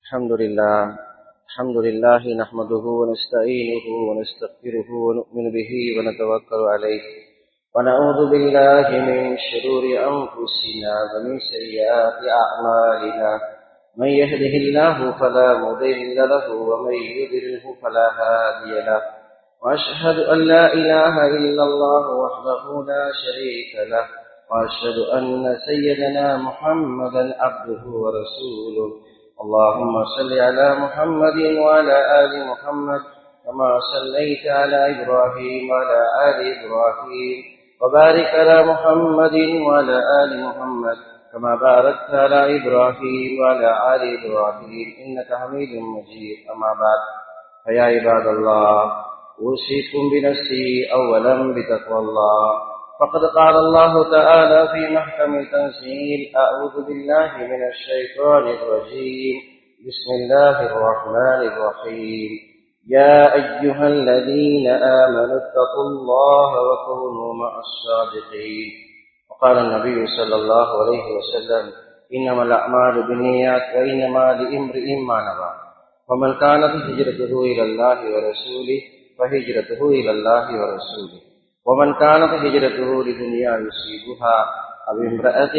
الحمد لله نحمده ونستعينه ونستغفره ونؤمن به ونتوكل عليه ونعوذ بالله من شرور أنفسنا ومن سيئات أعمالنا من يهده الله فلا مضل له ومن يضلله فلا هادي له وأشهد أن لا إله إلا الله وحده لا شريك له وأشهد أن سيدنا محمدا عبده ورسوله اللهم صل على محمد وعلى آل محمد كما صليت على إبراهيم وعلى آل إبراهيم وبارك على محمد وعلى آل محمد كما باركت على إبراهيم وعلى آل إبراهيم إنك حميد مجيد أما بعد فيا عباد الله أوصيكم بنفسي أولا بتقوى الله فقد قال الله تعالى في محكم تنزيل أعوذ بالله من الشيطان الرجيم بسم الله الرحمن الرحيم يا أيها الذين آمنوا اتقوا الله وكونوا مع الصادقين وقال النبي صلى الله عليه وسلم إنما الأعمال بالنيات وإنما لامرئ ما نوى ومن كانت هجرته إلى الله ورسوله فهجرته إلى الله ورسوله ومن كانت هجرته لدنيا يصيبها أو امرأة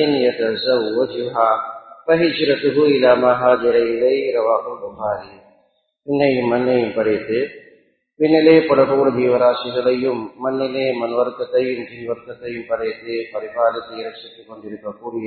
يتزوجها فهجرته إلى ما هاجر إليه رواه البخاري. இன்னையும் மண்ணையும் படைத்து பின்னிலே படகோடு ஜீவராசிகளையும் மண்ணிலே மண்வர்க்கத்தையும் ஜீவர்க்கத்தையும் படைத்து பரிபாலித்து இரட்சித்துக் கொண்டிருக்கக்கூடிய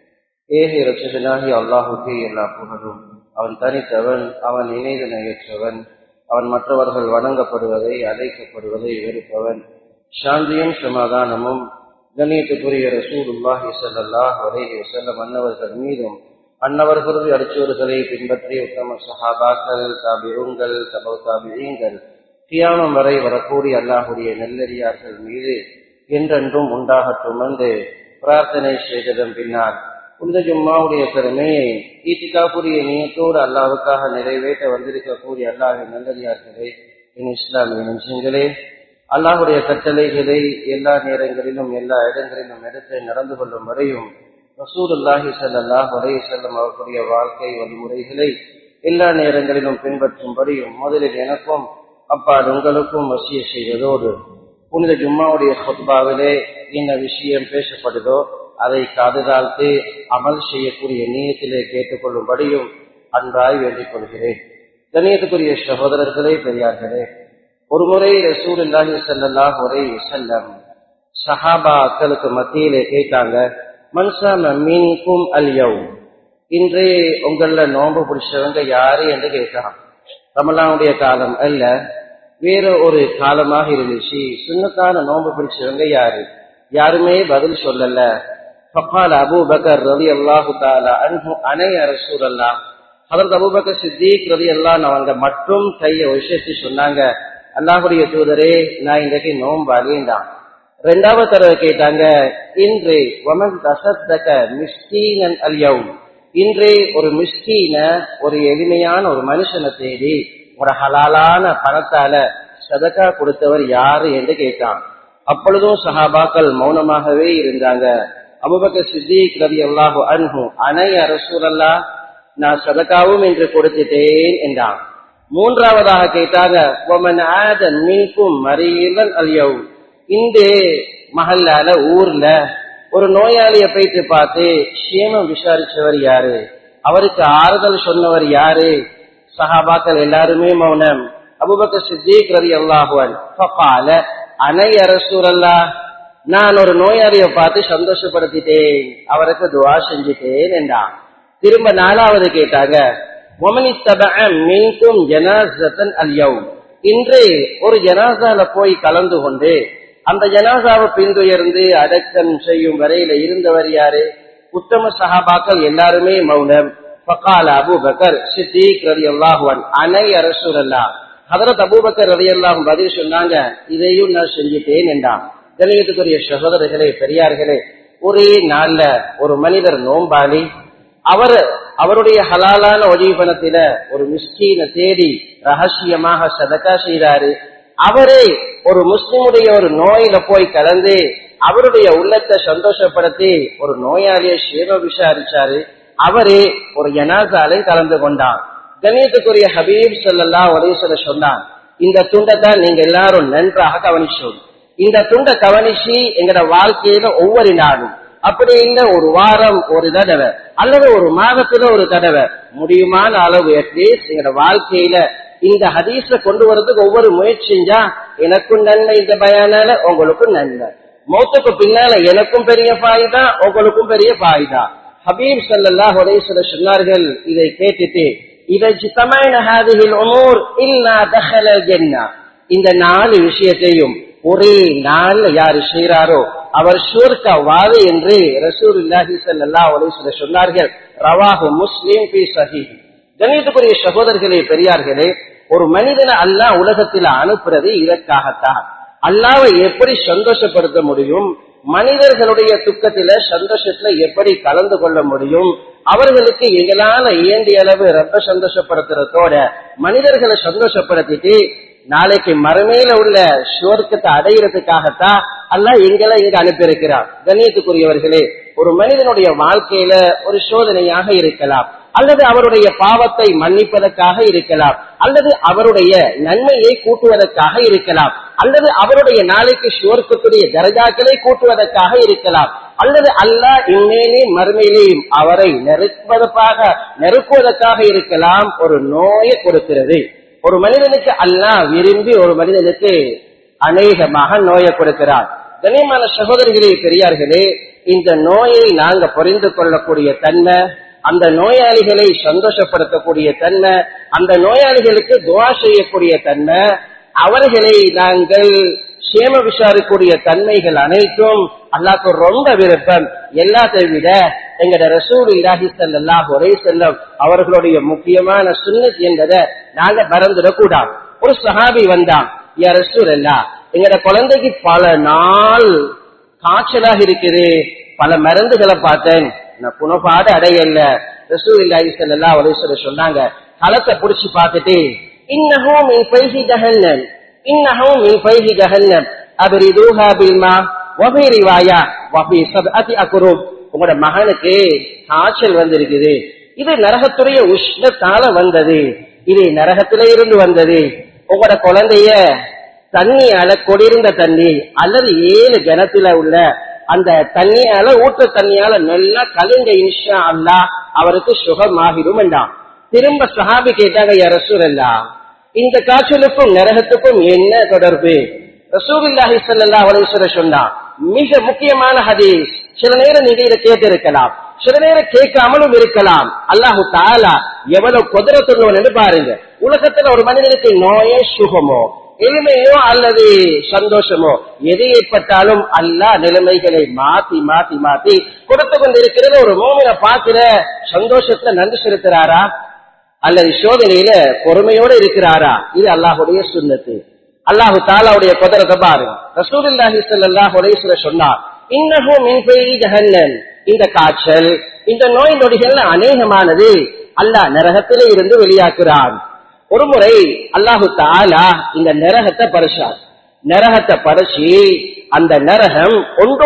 ஏக இரட்சகனாகி அல்லாஹுக்கே எல்லா புகழும். அவன் தனித்தவன், அவன் இணைதனையற்றவன், அவன் மற்றவர்கள் வணங்கப்படுவதை அழைக்கப்படுவதை வெறுப்பவன். சாந்தியும் சமாதானமும் கண்ணியத்துக்குரிய ரசூலுல்லாஹி ஸல்லல்லாஹு அலைஹி வஸல்லம் அன்னவர்கள் மீதும் அன்னவர்களுடைய அடிச்சோறுகளை பின்பற்றி உத்தம சஹாபாக்கள், தாபிஊன்கள், தபௌ தாபிஈன்கள், கியாமம் வரை வரக்கூடிய அல்லாஹுடைய நல்லடியார்கள் மீது என்றென்றும் உண்டாகட்டும் என்று பிரார்த்தனை செய்ததன் பின்னால் புனித ஜும்மாவுடைய பெருமையை ஈத்திகாப்புரிய நியத்தோடு அல்லாஹ்வுக்காக நிறைவேற்ற வந்திருக்கக்கூடிய அல்லாஹ்வின் நல்லடியார்களே, என் இஸ்லாமிய நெஞ்சங்களே, அல்லாஹுடைய கட்டளைகளை எல்லா நேரங்களிலும் எல்லா இடங்களிலும் எடுத்து நடந்து கொள்ளும் வரையும் ரசூலுல்லாஹி ஸல்லல்லாஹு அலைஹி வஸல்லம் அவர்களுடைய வாழ்க்கை வழிமுறைகளை எல்லா நேரங்களிலும் பின்பற்றும்படியும் முதலில் எனக்கும் அப்பால் உங்களுக்கும் வசிய செய்வதோடு புனித ஜும்மாவுடைய ஹுத்பாவிலே என்ன விஷயம் பேசப்படுதோ அதை காதுதாழ்த்து அமல் செய்யக்கூடிய நியத்திலே கேட்டுக்கொள்ளும்படியும் அன்பாய் வேண்டிக் கொள்கிறேன். கண்ணியத்துக்குரிய சகோதரர்களே, பெரியார்களே, ஒரு முறை ரசூலுல்லாஹி ஸல்லல்லாஹு அலைஹி வஸல்லம் சஹாபாக்களுக்கு மத்தியிலே கேட்டாங்க, மன்சாம மின்கும் அல்யௌம், இன்றே உங்கள நோன்பு பிடிச்சவங்க யாரு என்று கேட்கிறான். ரமலானுடைய காலம் அல்ல, வேற ஒரு காலமாக இருந்துச்சு. சுன்னத்தான நோன்பு பிடிச்சவங்க யாரு? யாருமே பதில் சொல்லல. ஃபகால அபூபக்கர் ரலியல்லாஹு தஆலா அன்ஹு அனை யா ரசூலல்லாஹ், ஹஜ்ரத் அபூபக்கர் சித்திக் ரலியல்லாஹு அன்ஹு அவங்க மட்டும் கையை உயர்த்தி சொன்னாங்க, அல்லாஹ்வுடைய தூதரே, நான் இன்றைக்கு நோம்பாளிதான். ரெண்டாவது தடவை கேட்டாங்க, இன்று வமன் தஸத்தக மிஸ்கீனன் அல்யௌம், இன்றே ஒரு மிஸ்கீன, ஒரு எளிமையான ஒரு மனுஷனை தேடி ஒரு ஹலாலான பணத்தால சதகா கொடுத்தவர் யாரு என்று கேட்டான். அப்பொழுதும் சஹாபாக்கள் மௌனமாகவே இருந்தாங்க. அபூபக்கர் சித்திக் ரலியல்லாஹு அன்ஹு அனை யா ரசூலல்லாஹ், நான் சதகாவும் என்று கொடுத்துட்டேன் என்றான். மூன்றாவதாக கேட்டாங்க, வமன் ஆத மின்கும் மரீதன் அல்யௌம், இந்த மஹல்லால ஊர்ல ஒரு நோயாளியை போயிட்டு பார்த்து ஷேமம் விசாரிச்சவர் யாரு? அவருக்கு ஆறுதல் சொன்னவர் யாரு? சஹாபாக்கள் எல்லாருமே மௌனம். அபூபக்கர் சித்திக் ரலியல்லாஹு அன்ஹு ஃபகால அனை யா ரசூலல்லாஹ், நான் ஒரு நோயாளியை பார்த்து சந்தோஷப்படுத்திட்டேன், அவருக்கு துஆ செஞ்சுட்டேன் என்றான். திரும்ப நாலாவது கேட்டாங்க, இன்று ஒரு ஜனாசால போய் கலந்து கொண்டு அந்த ஜனாசாவை பின்துயர்ந்து அடக்கம் செய்யும் வரையில இருந்தவர் யாரு? உத்தம சஹாபாக்கள் எல்லாருமே மௌனம். ஃபகால அபூபக்கர் சித்திக் ரலியல்லாஹு அன்ஹு அனை யா ரசூலல்லாஹ், ஹஜ்ரத் அபூபக்கர் ரலியல்லாஹு அன்ஹு பதில் சொன்னாங்க, இதையும் நான் செஞ்சுட்டேன் என்றான். கண்ணியத்துக்குரிய சகோதரர்களே, பெரியார்களே, ஒரே நாள்ல ஒரு மனிதர் நோம்பாளி, அவருடைய ஹலாலான ஒஜீபனத்தில ஒரு மிஸ்கீன தேடி ரகசியமாக சதகா செய்தாரு. அவரே ஒரு முஸ்லிமுடைய ஒரு நோயில போய் கலந்து அவருடைய உள்ளத்தை சந்தோஷப்படுத்தி ஒரு நோயாளியை சேவை விசாரிச்சாரு. அவரே ஒரு ஜனாசாலை கலந்து கொண்டார். கண்ணியத்துக்குரிய ஹபீப் ஸல்லல்லாஹு அலைஹி வஸல்லம் சொன்னான், இந்த துண்டை நீங்க எல்லாரும் நன்றாக கவனிச்சோம். இந்த துண்டை கவனிச்சு எங்கட வாழ்க்கையில ஒவ்வொரு நாளும், அப்படி இல்லை ஒரு வாரம் ஒரு தடவை அல்லது ஒரு மாதத்துல ஒரு தடவை, முடியுமான அளவு அட்லீஸ்ட் எங்கட வாழ்க்கையில இந்த ஹதீஸ கொண்டு வரதுக்கு ஒவ்வொரு முயற்சி செஞ்சா எனக்கும் நன்மை, இந்த பயானால உங்களுக்கும் நன்மை, மௌத்துக்கு பின்னால எனக்கும் பெரிய ஃபாயிதா உங்களுக்கும் பெரிய ஃபாயிதா. ஹபீப் ஸல்லல்லாஹு அலைஹி வஸல்லம் சொன்னார்கள், இதை கேட்டுட்டு இந்த 4 விஷயத்தையும் ஒரே நாள்ல யாரு செய்யறாரோ அவர் சுவர்க்கவாதி என்று ரசூலுல்லாஹி ஸல்லல்லாஹு அலைஹி வஸல்லம் சொன்னார்கள். ரவாஹு முஸ்லிம் ஃபீ ஸஹீஹ். கண்ணியத்துக்குரிய சகோதரர்களே, பெரியார்களே, ஒரு மனிதனை அல்லாஹ் உலகத்தில் அனுப்புறது இதற்காகத்தான். அல்லாஹ்வை எப்படி சந்தோஷப்படுத்த முடியும், மனிதர்களுடைய துக்கத்தில சந்தோஷத்துல எப்படி கலந்து கொள்ள முடியும், அவர்களுக்கு எங்களால இயந்திய அளவு ரொம்ப சந்தோஷப்படுத்துறதோட மனிதர்களை சந்தோஷப்படுத்திட்டு நாளைக்கு மறுமையில உள்ள சுவர்க்கத்தை அடையிறதுக்காகத்தான் அல்லாஹ் எங்களை இங்க அனுப்பியிருக்கிறார். கண்ணியத்துக்குரியவர்களே, ஒரு மனிதனுடைய வாழ்க்கையில ஒரு சோதனையாக இருக்கலாம், அல்லது அவருடைய பாவத்தை மன்னிப்பதற்காக இருக்கலாம், அல்லது அவருடைய நன்மையை கூட்டுவதற்காக இருக்கலாம், அல்லது அவருடைய நாளைக்கு சுவர்க்கத்துடைய தரஜாக்களை கூட்டுவதற்காக இருக்கலாம், அல்லது அல்லாஹ் இம்மேலையும் மறுமையிலையும் அவரை நெருக்குவதற்காக இருக்கலாம். ஒரு நோயை கொடுக்கிறது. ஒரு மனிதனுக்கு அல்லாஹ் விரும்பி ஒரு மனிதனுக்கு அநேகமாக நோயை கொடுக்கிறார். கண்ணியமான சகோதரிகளே, பெரியார்களே, இந்த நோயை நாங்க புரிந்து கொள்ளக்கூடிய தன்மை, அந்த நோயாளிகளை சந்தோஷப்படுத்தக்கூடிய தன்மை, அந்த நோயாளிகளுக்கு துஆ செய்யக்கூடிய தன்மை, அவர்களை நாங்கள் சேம விசாரிக்கூடிய தன்மைகள் அனைத்தும் அல்லாஹ்க்கு ரொம்ப விருப்பம். எல்லாத்தை விட எங்கட ரசூலுல்லாஹி ஸல்லல்லாஹு அலைஹி வஸல்லம் அவர்களுடைய முக்கியமான சுன்னத் என்பதை நாங்க மறந்துடக்கூடாது. ஒரு சஹாபி வந்தான், யா ரசூலல்லாஹ், எங்கட குழந்தைக்கு பல நாள் காய்ச்சலாக இருக்குது, பல மருந்துகளை பார்த்தேன், நான் குணப்பாடு அடையல. ரசூலுல்லாஹி ஸல்லல்லாஹு அலைஹி வஸல்லம் சொன்னாங்க, களத்தை புடிச்சு பார்த்துட்டு, இன்னஹு மின் ஃபைஹி ஜஹன்னம், இன்னஹு மின் ஃபைஹி ஜஹன்னம் அப்ரிதுஹா பில்மா வஃபி ரிவாயா வஃபி சப்அத்தி அக்ரூப். உங்களோட மகனுக்கு காய்ச்சல் வந்திருக்குது, இது நரகத்துடைய உஷ்ணத்தால வந்தது, இது நரகத்தில இருந்து வந்தது. உங்களோட குழந்தைய தண்ணியால, கொடிருந்த தண்ணி அல்லது 7 கிணத்துல உள்ள அந்த தண்ணியால, ஊற்ற தண்ணியால நல்லா கலந்த இன்ஷா அல்லாஹ் அவருக்கு சுகமாகிடும் என்றான். திரும்ப சஹாபி கேட்டாங்க, யா ரசூலல்லாஹ், இந்த காய்ச்சலுக்கும் நரகத்துக்கும் என்ன தொடர்பு? ரசூலுல்லாஹி ஸல்லல்லாஹு அலைஹி வஸல்லம் சொன்னார், மிக முக்கியமான ஹதீஸ். சில நேரம் நீங்க இதை கேட்டு இருக்கலாம், சில நேரம் கேட்காமலும் இருக்கலாம். அல்லாஹு தஆலா எவ்வளவு குதிரத்துள்ளவன் என்று பாருங்க. உலகத்துல ஒரு மனிதனுக்கு நோயே சுகமோ எளிமையோ அல்லது சந்தோஷமோ எது ஏற்பட்டாலும் அல்லாஹ் நிலைமைகளை மாத்தி மாத்தி மாத்தி கொடுத்து கொண்டிருக்கிறது. ஒரு மோமினை பார்க்கிற சந்தோஷத்துல நன்றி செலுத்துறாரா அல்லது சோதனையில பொறுமையோடு இருக்கிறாரா? இது அல்லாஹுடைய சுன்னத்து. அல்லாஹு தஆலாவுடைய குதிரத்தை பாருங்க. ரசூலுல்லாஹி ஸல்லல்லாஹு அலைஹி வஸல்லம் சொன்னார், இன்னஹு மின் ஃபைஹி ஜஹன்னம், இந்த காய்ச்சல், இந்த நோய் நொடிகள் அநேகமானது அல்லாஹ் நரகத்திலே இருந்து வெளியாக்குறான். ஒரு முறை அல்லாஹு தஆலா இந்த நரகத்தை படைச்சார். நரகத்தை படைச்சி அந்த நரகம்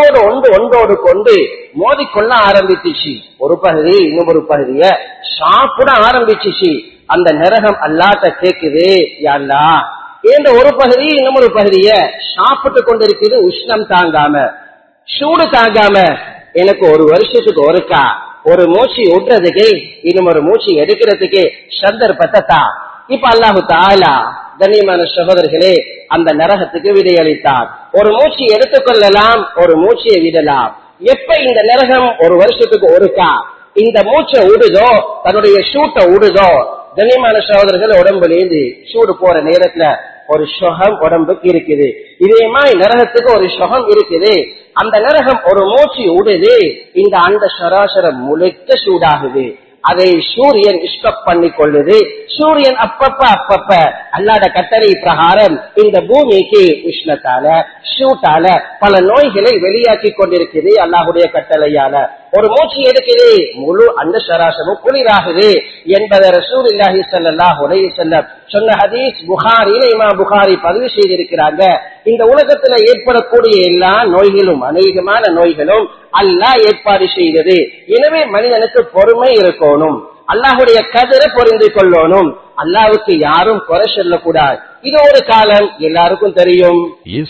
ஒன்றோடு கொண்டு மோதிக்கொள்ள ஆரம்பிச்சிச்சு. ஒரு பகுதி இன்னொரு பகுதிய சாப்பிட ஆரம்பிச்சிச்சு. அந்த நரகம் அல்லாஹ்ட்ட கேக்குது, யா அல்லாஹ், ஏந்த ஒரு பகுதி இன்னொரு பகுதிய சாப்பிட்டு கொண்டிருக்குது, உஷ்ணம் தாங்காம, சூடு தாங்காம, எனக்கு ஒரு வருஷத்துக்கு ஒருக்கா ஒரு மூச்சு விடுறதுக்கு இன்னும் ஒரு மூச்சு எடுக்கிறதுக்கு சந்தர்ப்பத்தை தான். இப்ப அல்லாஹு தஆலா கண்ணியமான சகோதரர்களே அந்த நரகத்துக்கு விடையளித்தார். ஒரு மூச்சு எடுத்துக்கொள்ளலாம், ஒரு மூச்சையை விடலாம். எப்ப இந்த நரகம் ஒரு வருஷத்துக்கு ஒருக்கா இந்த மூச்சை விடுதோ, தன்னுடைய சூட்டை விடுதோ, கண்ணியமான சகோதரர்கள் உடம்புலேந்து சூடு போற நேரத்துல ஒரு சுகம் உடம்புக்கு இருக்குது. இதே மாதிரி நரகத்துக்கு ஒரு சுகம் இருக்குது. அந்த நரகம் ஒரு மூச்சு விடுது, இந்த அந்த சராசரம் முழுக்க சூடாகுது. அதை சூரியன் ஸ்டாப் பண்ணி கொள்ளுது. சூரியன் அப்பப்ப அல்லாத கட்டளை பிரகாரம் இந்த பூமிக்கு உஷ்ணத்தால, சூட்டால பல நோய்களை வெளியாக்கி கொண்டிருக்குது. அல்லாஹுடைய கட்டளையால ஒரு மூச்சு எடுக்குது, முழு அந்த சராசமும் குளிராகுது என்பதை ரசூலுல்லாஹி ஸல்லல்லாஹு அலைஹி வஸல்லம் சொன்ன ஹதீஸ் புகாரியில இமாம் புகாரி பதிவு செய்திருக்கிறாங்க. இந்த உலகத்துல ஏற்படக்கூடிய எல்லா நோய்களும், அநேகமான நோய்களும் அல்லாஹ் ஏற்பாடு செய்தது. எனவே மனிதனுக்கு பொறுமை இருக்கணும். அல்லாஹுடைய கதிரை பொருந்து கொள்ளணும். அல்லாவுக்கு யாரும் குறை சொல்லக்கூடாது. இது ஒரு காலம் எல்லாருக்கும் தெரியும்.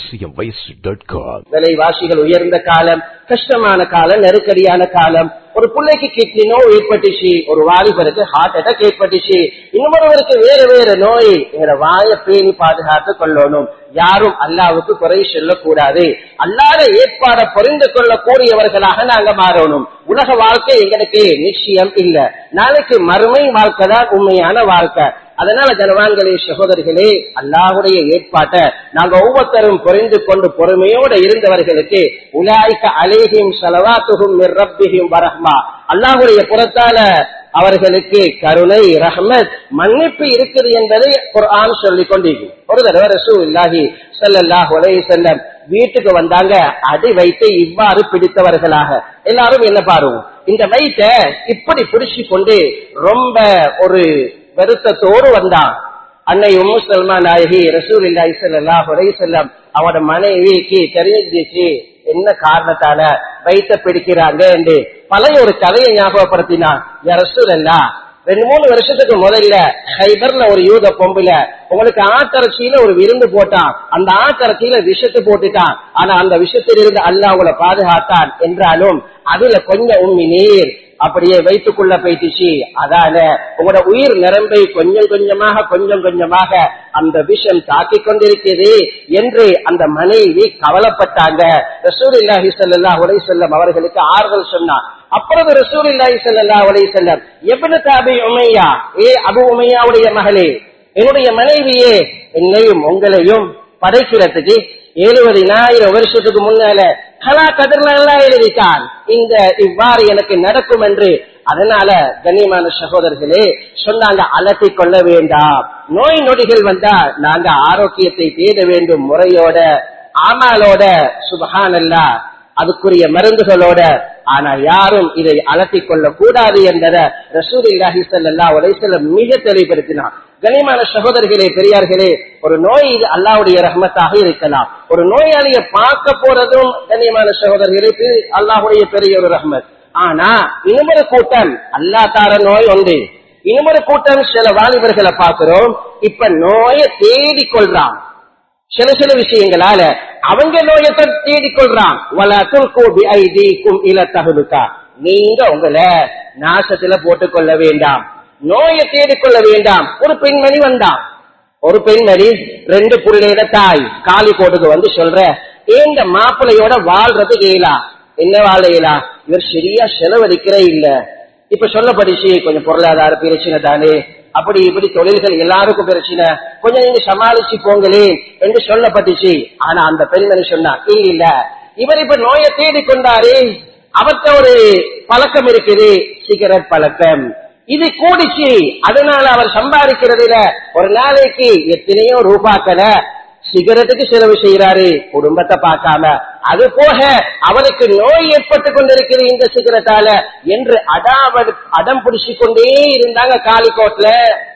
விலைவாசிகள் உயர்ந்த காலம், கஷ்டமான காலம், நெருக்கடியான காலம். ஒரு பிள்ளைக்கு கிட்னி நோய் ஏற்பட்டுச்சு, ஒரு வாலிபருக்கு ஹார்ட் அட்டாக் ஏற்பட்டுச்சு, இன்னொருவருக்கு வேற வேற நோய். எங்க வாயை பேணி பாதுகாத்து கொள்ளணும். யாரும் அல்லாவுக்கு குறை சொல்லக்கூடாது. அல்லாத ஏற்பாட புரிந்து கொள்ளக்கூடியவர்களாக நாங்க மாறணும். உலக வாழ்க்கை எங்களுக்கு நிச்சயம் இல்ல. நாளைக்கு மறுமை வாழ்க்கை தான் உண்மையான வாழ்க்கை. அதனால ஜனவான்களே, சகோதரர்களே, அல்லாஹுடைய ஏற்பாட்டை நாங்க ஒவ்வொருத்தரும் புரிந்து கொண்டு பொறுமையோட இருந்தவர்களுக்கு உலாய்க அலைஹிம் ஸலவாத்துஹும் மிர் ரப்பிஹிம் வரஹ்மா, அல்லாஹுடைய புறத்தால அவர்களுக்கு கருணை, ரஹ்மத், மன்னிப்பு இருக்குது என்பதை குர்ஆன் சொல்லிக் கொண்டிருக்கு. ஒரு தடவை ரசூலுல்லாஹி ஸல்லல்லாஹு அலைஹி வஸல்லம் வீட்டுக்கு வந்தாங்க. அடி வைத்து இவ்வாறு பிடித்தவர்களாக. எல்லாரும் என்ன பாருங்க, இந்த வயிற்றை இப்படி பிடிச்சு கொண்டு ரொம்ப ஒரு வருத்தத்தோடு வந்தான். அன்னை உம்மு சல்மா நாயகி ரசூலுல்லாஹி ஸல்லல்லாஹு அலைஹி வஸல்லம் அவட மனைவிக்கு தெரிஞ்சிச்சு என்ன காரணத்தால வயிற்ற பிடிக்கிறாங்க என்று பழைய ஒரு கதையை ஞாபகப்படுத்தினான். யா ரசூலல்லாஹ், 2-3 வருஷத்துக்கு முதல்ல ஹைபர்ல ஒரு யூத பொம்புல உங்களுக்கு ஆட்டரச்சியில ஒரு விருந்து போட்டான். அந்த ஆட்டரச்சியில விஷத்தை போட்டுட்டான். ஆனா அந்த விஷத்திலிருந்து அல்லாஹ் உங்களை பாதுகாத்தான் என்றாலும் அதுல கொஞ்சம் உம்மி நீர் அப்படியே வயிற்றுக்குள்ள போயிட்டுச்சு. அதால உங்களோட உயிர் நிரம்பை கொஞ்சம் கொஞ்சமாக அந்த விஷம் தாக்கிக் கொண்டிருக்கிறது என்று அந்த மனைவி கவலைப்பட்டாங்க. ரசூலுல்லாஹி ஸல்லல்லாஹு அலைஹி வஸல்லம் அவர்களுக்கு ஆறுதல் சொன்னார். அப்புறம் ரசூலுல்லாஹி ஸல்லல்லாஹு அலைஹி வஸல்லம், இப்னு அபி உமையா, அபு உமையாவுடைய மகளே, என்னுடைய மனைவியே, என்னையும் உங்களையும் படைக்கிறதுக்கு 70,000 வருஷத்துக்கு முன்னால கலா கதிர்ல எல்லாம் எழுதிட்டான். இந்த இவ்வாறு எனக்கு நடக்கும் என்று. அதனால கண்ணியமான சகோதரர்களே சொன்னாங்க, அலட்டிக் கொள்ள வேண்டாம். நோய் நொடிகள் வந்தா நாங்க ஆரோக்கியத்தை தேட வேண்டும், முறையோட, ஆமாலோட, சுப்ஹானல்லாஹ், அதுக்குரிய மருந்துகளோட. ஆனா யாரும் இதை அலட்டிக் கொள்ள கூடாது என்பதை ரசூலுல்லாஹி ஸல்லல்லாஹு அலைஹி வஸல்லம் மிக தெளிவுபடுத்தினார். கண்ணியமான சகோதரர்களே, பெரியார்களே, ஒரு நோய் இது அல்லாஹ்வுடைய ரஹ்மத்தாக இருக்கலாம். ஒரு நோயாளியை பார்க்க போறதும் கண்ணியமான சகோதரர்களுக்கு அல்லாஹ்வுடைய பெரிய ஒரு ரஹ்மத். ஆனா இன்னொரு கூட்டம் அல்லாஹ் தார நோய் உண்டு. இன்னொரு கூட்டம் சில வாலிபர்களை பார்க்கிறோம், இப்ப நோயை தேடிக்கொள்றான். சில விஷயங்களால அவங்க நோயத்தை தேடிக்கொள்றான். நீங்க உங்களை நாசத்துல போட்டுக் கொள்ள வேண்டாம், நோயை தேடிக்கொள்ள வேண்டாம். ஒரு பெண்மணி வந்தான். ஒரு பெண்மணி 2 புள்ளையில தாய் காலிக்கோட்டுக்கு வந்து சொல்ற, இந்த மாப்பிள்ளையோட வாழ்றது கேளா, என்ன வாழையிலா, இவர் சரியா செலவழிக்கிற இல்ல. இப்ப சொல்லப்படிச்சு கொஞ்சம் பொருளாதார பிரச்சனை தானே, அப்படி இப்படி தொழில்கள் எல்லாருக்கும் பிரச்சனை, கொஞ்சம் நீங்க சமாளிச்சு போங்களே என்று சொல்லப்பட்டுச்சு. ஆனா அந்த பெண்மணி சொன்னா, இல்ல, இவர் இப்ப நோயை தேடிக்கொண்டாரு, அவர்கிட்ட ஒரு பழக்கம் இருக்குது, சிகரெட் பழக்கம். இது கூடிச்சு. அதனால அவர் சம்பாதிக்கிறதுல ஒரு நாளைக்கு எத்தனையோ ரூபாக்கள சிகரெட்டுக்கு செலவு செய்யறாரு, குடும்பத்தை பார்க்காம. அது போக அவருக்கு நோய் ஏற்பட்டு கொண்டிருக்கிறது இந்த சிகரெட்டால என்று அடம் பிடிச்சு கொண்டே இருந்தாங்க. காலிக்கோட்ல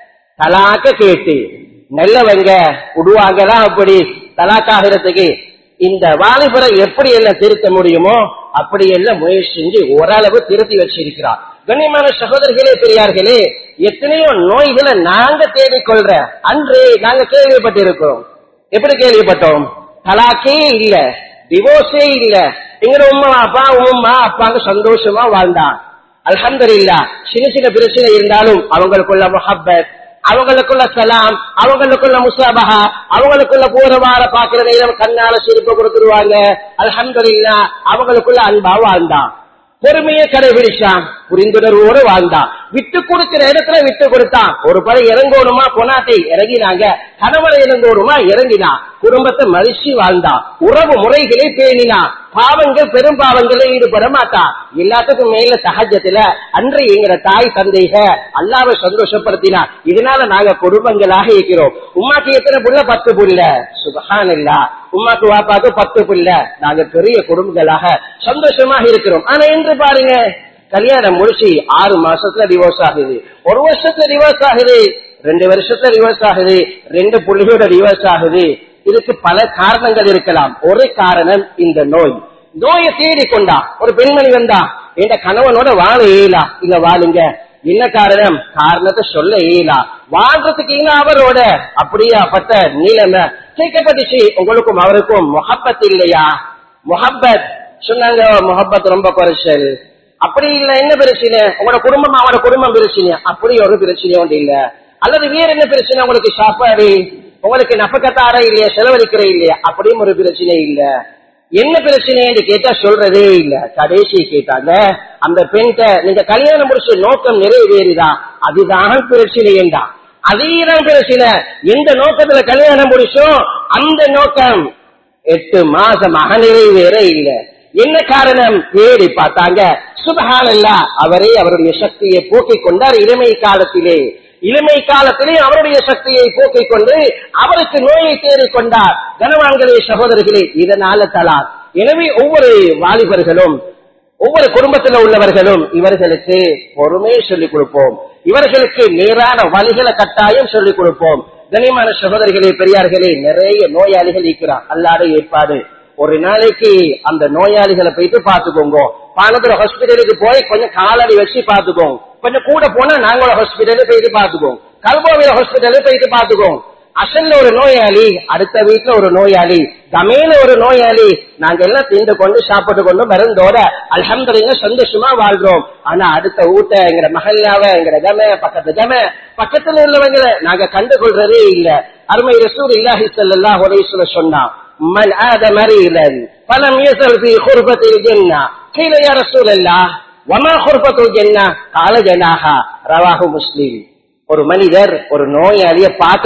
தலாக்க கேட்டு நல்லவங்க விடுவாங்களா அப்படி தலாக்காகிறதுக்கு? இந்த வாலிபரை எப்படி எல்லாம் திருத்த முடியுமோ அப்படி எல்லாம் முயற்சி செஞ்சு ஓரளவு திருத்தி வச்சிருக்கிறார். கண்ணியமான சகோதரர்களே, பெரியார்களே, எத்தனையோ நோய்களை நாங்க தேடிக்கொள்ற அன்று நாங்க கேள்விப்பட்டிருக்கிறோம். எப்படி கேள்விப்பட்டோம்? தலாக்கே இல்ல, டிவோர்ஸே இல்ல, எங்க உம்மா அப்பாங்க சந்தோஷமா வாழ்ந்தான். அல்ஹம்துலில்லாஹ். சின்ன பிரச்சனை இருந்தாலும் அவங்களுக்குள்ள முஹப்பத், அவங்களுக்குள்ள சலாம், அவங்களுக்குள்ள முசாபஹா, அவங்களுக்குள்ள போற வார பாக்குற நேரம் கண்ணால சிரிப்பு கொடுத்துருவாங்க. அல்ஹம்துலில்லாஹ். அவங்களுக்குள்ள அன்பா வாழ்ந்தான், பொறுமையை கடைபிடிச்சான், புரிந்துணர்வோடு வாழ்ந்தான், விட்டு கொடுக்கிற இடத்துல விட்டு கொடுத்தான். ஒரு படம் இறங்கணுமா பொனாட்டை இறங்கினாங்க, கணவரை இறங்கணுமா இறங்கினான், குடும்பத்தை மதிச்சு வாழ்ந்தான், உறவு முறைகளை பேணினான், பாவங்கள் பெரும் பாவங்களை ஈடுபட மாட்டான். எல்லாத்துக்கும் மேல சஹஜத்துல அன்று எங்கிற தாய் தந்தைக அல்லாஹ்வை சந்தோஷப்படுத்தினா. இதனால நாங்க குடும்பங்களாக இருக்கிறோம். உம்மாக்கு எத்தனை புள்ள? 10 புள்ள. சுப்ஹானல்லாஹ். உம்மாக்கு வாப்பாக்கு 10 புள்ள. நாங்க பெரிய குடும்பங்களாக சந்தோஷமாக இருக்கிறோம். ஆனா இன்று பாருங்க, கல்யாணம் முடிச்சு 6 மாசத்துல டிவோர்ஸ் ஆகுது, 1 வருஷத்துல டிவோர்ஸ் ஆகுது, 2 வருஷத்துல டிவோர்ஸ் ஆகுது, 2 புள்ளிகளோட டிவோர்ஸ் ஆகுது. இதுக்கு பல காரணங்கள் இருக்கலாம். ஒரு காரணம் இந்த நோய். நோயை தேடிக்கொண்டா ஒரு பெண்மணி வந்தா, என் கணவனோட வாழ இயலா, இங்க வாழுங்க, என்ன காரணம்? காரணத்தை சொல்ல இயலா, வாழ்றதுக்கு இல்ல அவரோட அப்படியாப்பட்ட நிலைமை கேட்கப்பட்டுச்சு. உங்களுக்கும் அவருக்கும் முஹப்பத் இல்லையா? முஹப்பத் சொன்னாங்க, முஹப்பத் ரொம்ப குறைச்சல். அப்படி இல்ல, என்ன பிரச்சனை? உங்களோட குடும்பம் அவரோட குடும்பம் பிரச்சனை, அப்படி ஒரு பிரச்சனை ஒன்று இல்ல. அல்லது வேற என்ன பிரச்சனை? உங்களுக்கு சாப்பாடு, உங்களுக்கு நபக்கத்தார இல்லையா, செலவழிக்கிற இல்லையா, அப்படியும் ஒரு பிரச்சனை இல்ல. என்ன பிரச்சனை என்று கேட்டா சொல்றதே இல்ல. கடைசி கேட்டாங்க, அந்த பெண்கிட்ட நீங்க கல்யாணம் முடிச்ச நோக்கம் நிறைவேறிதா? அதுதான் பிரச்சனை என்றா. அதேதான் பிரச்சனை. எந்த நோக்கத்துல கல்யாணம் முடிச்சோம் அந்த நோக்கம் 8 மாசமாக நிறைவேற இல்ல. என்ன காரணம்? தேடி பார்த்தாங்க. சுப்ஹானல்லாஹ், அவரே அவருடைய சக்தியை போக்கிக் கொண்டார். இளமை காலத்திலே அவருடைய சக்தியை போக்கிக் கொண்டு அவருக்கு நோயை தேடிக்கொண்டார். கனவான்களே, சகோதரர்களே, இதனால தலாக். எனவே ஒவ்வொரு வாலிபர்களும் ஒவ்வொரு குடும்பத்தில் உள்ளவர்களும் இவர்களுக்கு பொறுமையை சொல்லிக் கொடுப்போம். இவர்களுக்கு நேரான வழிகளை கட்டாயம் சொல்லிக் கொடுப்போம். கனிமான சகோதரிகளே, பெரியார்களே, நிறைய நோயாளிகள் இருக்கிறார். அல்லாத ஏற்பாடு. ஒரு நாளைக்கு அந்த நோயாளிகளை போயிட்டு பாத்துக்கோங்க. பானதுர ஹாஸ்பிட்டலுக்கு போய் கொஞ்சம் காலடி வச்சு பாத்துக்கோங்க. கொஞ்சம் கூட போனா நாங்களோட ஹாஸ்பிட்டலு போயிட்டு பாத்துக்கோம். கல்போவில ஹாஸ்பிட்டலு போயிட்டு பாத்துக்கோம். அசல்ல ஒரு நோயாளி, அடுத்த வீட்டுல ஒரு நோயாளி, தமையில ஒரு நோயாளி, நாங்க எல்லாம் திண்டு கொண்டு சாப்பிட்டு கொண்டு மருந்தோட அல்ஹம்துலில்லாஹ் சந்தோஷமா வாழ்றோம். ஆனா அடுத்த வீட்டை, எங்க மஹல்லாவை, எங்க பக்கத்துல உள்ளவங்களை நாங்க கண்டுகொள்றதே இல்ல. அருமை ரசூலுல்லாஹி ஸல்லல்லாஹு அலைஹி வஸல்லம் சொன்னா, மன் ஆத மரீதன் ஃபலம் யஸல் ஃபீ குர்பத்தில் ஜன்னah قيل يا رسول الله وما قربة الجنة قال جناحها رواه مسلم. ஒரு மனிதர் ஒரு நோயாளிய பார்க்க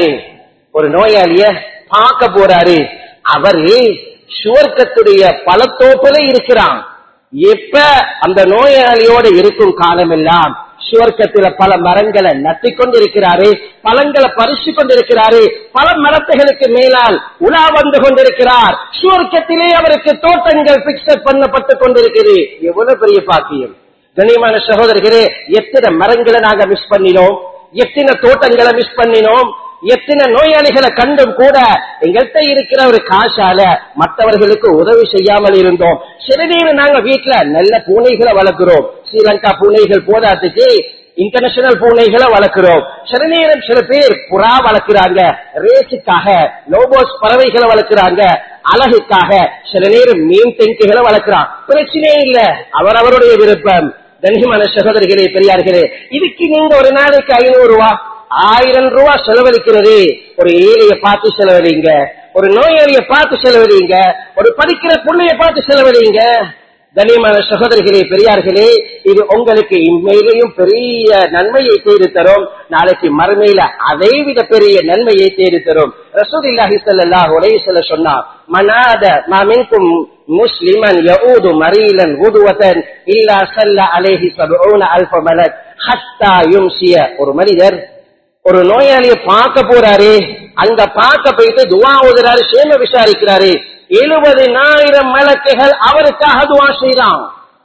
போறாரு. அவரு சுவர்க்கத்துடைய பழத்தோப்புல இருக்கிறான். எப்ப அந்த நோயாளியோட இருக்கும் காலமெல்லாம் சுவர்க்கத்தில பல மரங்களை நட்டி கொண்டிருக்கிறாரு, பழங்களை பறிச்சு கொண்டிருக்கிறாரு, பல மரத்தைகளுக்கு மேலால் உலா வந்து கொண்டிருக்கிறார். சுவர்க்கத்திலே அவருக்கு தோட்டங்கள் பிக்சர் பண்ணப்பட்டு கொண்டிருக்கிறது. எவ்வளவு பெரிய பாக்கியம்! கண்ணியமான சகோதரர்களே, எத்தனை மரங்களை நாங்க மிஸ் பண்ணினோம், எத்தனை தோட்டங்களை மிஸ் பண்ணினோம், எத்தனை நோயாளிகளை கண்டும் கூட எங்கள்கிட்ட இருக்கிற ஒரு காசால மற்றவர்களுக்கு உதவி செய்யாமல் இருந்தோம். சில நேரம் நாங்க வீட்டுல நல்ல பூனைகளை வளர்க்கிறோம். ஸ்ரீலங்கா பூனைகள் போதாதுக்கு இன்டர்நேஷனல் பூனைகளை வளர்க்கிறோம். சில நேரம் சில பேர் புறா வளர்க்கிறாங்க, ரேஸுக்காக லோபோஸ் பறவைகளை வளர்க்கிறாங்க, அழகுக்காக. சில நேரம் மீன் டெங்குகளை வளர்க்கிறான். பிரச்சனையே இல்ல, அவருடைய விருப்பம். கண்ணியமான சகோதரிகளே, பெரியார்களே, இதுக்கு நீங்க ஒரு நாளைக்கு 500 ரூபா 1000 ரூபாய் செலவழிக்கிறது. ஒரு ஏழைய பார்த்து செலவழிங்க, ஒரு நோயாளியை பார்த்து செலவழிங்க, ஒரு படிக்கிற பிள்ளைய பார்த்து செலவழிங்க. கண்ணியமான சகோதரிகளே, பெரியார்களே, இது உங்களுக்கு இம்மையிலையும் பெரிய நன்மையை தேடி தரும். நாளைக்கு மறுமையில அதை விட பெரிய நன்மையை தேடி தரும். ரசூலுல்லாஹி ஸல்லல்லாஹு அலைஹி வஸல்லம் சொன்னார், மனாத மா மின்கும் முஸ்லிமன் யஊது மரீலன் வுதுவதன் இல்லா ஸல்ல அலைஹி 70000 மலக் ஹத்தா யும்சிய. ஒரு மனிதர் ஒரு நோயாளியை பார்க்க போறாரு, அங்க பார்க்க போயிட்டு துவா ஓதுறாரு, சேம விசாரிக்கிறாரு. 70,000 மலக்குகள் அவருக்காக துவா செய்றான்.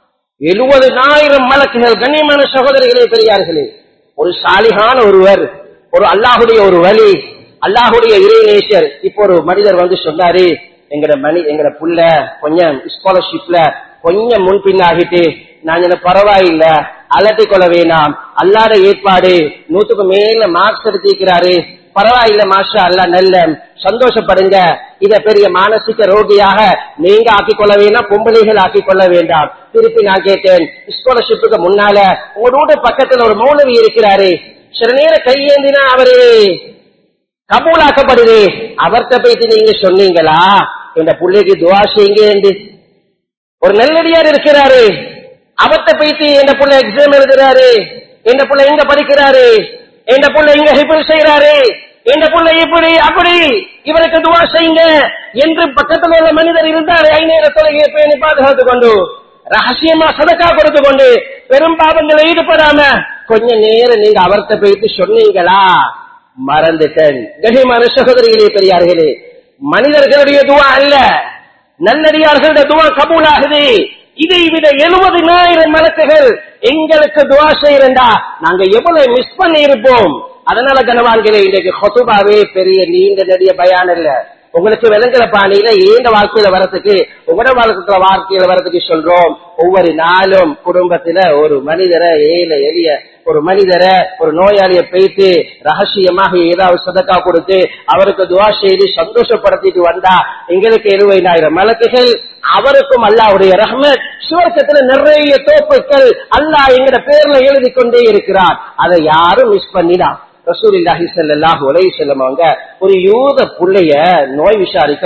70,000 மலக்குகள். கண்ணியமான சகோதரிகளே, பெரியார்களே, ஒரு சாலிகான ஒருவர், ஒரு அல்லாஹுடைய ஒரு வலி, அல்லாஹுடைய இறைநேசர். இப்போ ஒரு மனிதர் வந்து சொன்னாரு, எங்கட புள்ள கொஞ்சம் ஸ்காலர்ஷிப்ல கொஞ்சம் முன்பின்னாகிட்டு, நான் என்ன பரவாயில்ல, அலட்டி கொள்ள வேணாம், அல்லாத ஏற்பாடு, 100க்கு மேல மார்க்ஸ் எடுத்திருக்கிறாரு, பரவாயில்ல, மாஷா அல்லா, நல்ல சந்தோஷப்படுங்க. இத பெரிய மானசிக ரோகியாக நீங்க ஆக்கிக் கொள்ள வேண்டாம், பொம்பளைகள் ஆக்கிக் கொள்ள வேண்டாம். திருப்பி நான் கேட்டேன், ஸ்காலர்ஷிப்புக்கு முன்னால உங்களோட பக்கத்துல ஒரு மௌலவி இருக்கிறாரு, சில நேரம் கையேந்தினா அவரு கபூலாக்கப்படுது, அவர்கிட்ட போயிட்டு நீங்க சொன்னீங்களா இந்த பிள்ளைக்கு துவா செய்யுங்க என்று? ஒரு நல்லடியார் இருக்கிறாரு, அவர்கிட்ட போயிட்டு எந்த புள்ள எக்ஸாம் எழுதுறாரு, எந்த புள்ள எங்க படிக்கிறாரு, எந்த புள்ள எங்க ஹிஃப்ல் செய்யறாரு, எந்த புள்ள இப்படி அப்படி, இவருக்கு துவா செய்யுங்க என்று பக்கத்தில் உள்ள மனிதர் இருந்தார். 5 நேர தொழுகையை பேணி பாதுகாத்துக் கொண்டு, ரகசியமா சதக்கா கொடுத்து கொண்டு, பெரும் பாவங்களை ஈடுபடாம கொஞ்ச நேரம் நீங்க அவர்கிட்ட போயிட்டு சொன்னீங்களா? மறந்துட்டேன். கண்ணியமான சகோதரிகளே, பெரியார்களே, மனிதர்களுடைய துவா அல்ல, நல்லடியார்களுடைய துவா கபூல் ஆகுது. இதை விட 70,000 மலக்குகள் எங்களுக்கு துவா செய்யறா, நாங்க எவ்வளவு மிஸ் பண்ணி இருப்போம். அதனால கனவான்களே, இன்றைக்கு ஹுதுபாவே பெரிய நீண்ட நெடிய பயான் இல்ல. உங்களுக்கு விளங்குற பாணியில ஏந்த வாழ்க்கையில வரதுக்கு உங்களோட வாழ்க்கையில வரதுக்கு சொல்றோம். ஒவ்வொரு நாளும் குடும்பத்துல ஒரு மனிதரை ஏழை எளிய ஒரு மனிதரை ஒரு நோயாளியை போயிட்டு ரகசியமாக ஏதாவது சதக்கா கொடுத்து அவருக்கு துவா செய்து சந்தோஷப்படுத்திட்டு வந்தா எங்களுக்கு 70,000 மலக்குகள், அவருக்கும் அல்லாஹ்வுடைய ரஹ்மத், சுவர்க்கத்துல நிறைய தோப்புக்கள் அல்லாஹ் எங்கட பேர்ல எழுதி கொண்டே இருக்கிறார். அதை யாரும் மிஸ் பண்ணினா. ரசூலுல்லாஹி ஸல்லல்லாஹு அலைஹி வஸல்லம் அவங்க ஒரு யூத புள்ளைய நோய் விசாரிக்க